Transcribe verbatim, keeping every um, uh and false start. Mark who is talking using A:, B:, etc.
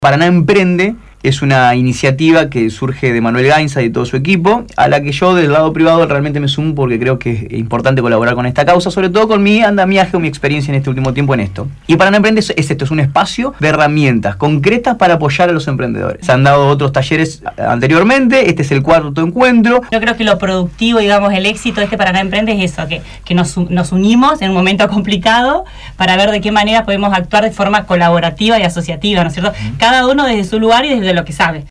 A: Paraná Emprende es una iniciativa que surge de Manuel Gainza y de todo su equipo, a la que yo del lado privado realmente me sumo porque creo que es importante colaborar con esta causa, sobre todo con mi andamiaje o mi experiencia en este último tiempo en esto. Y Paraná Emprende es, es esto, es un espacio de herramientas concretas para apoyar a los emprendedores. Se han dado otros talleres anteriormente, este es el cuarto encuentro.
B: Yo creo que lo productivo, digamos, el éxito de este Paraná Emprende es eso, que, que nos, nos unimos en un momento complicado para ver de qué manera podemos actuar de forma colaborativa y asociativa, ¿no es cierto? Cada uno desde su lugar y desde lo que sabe.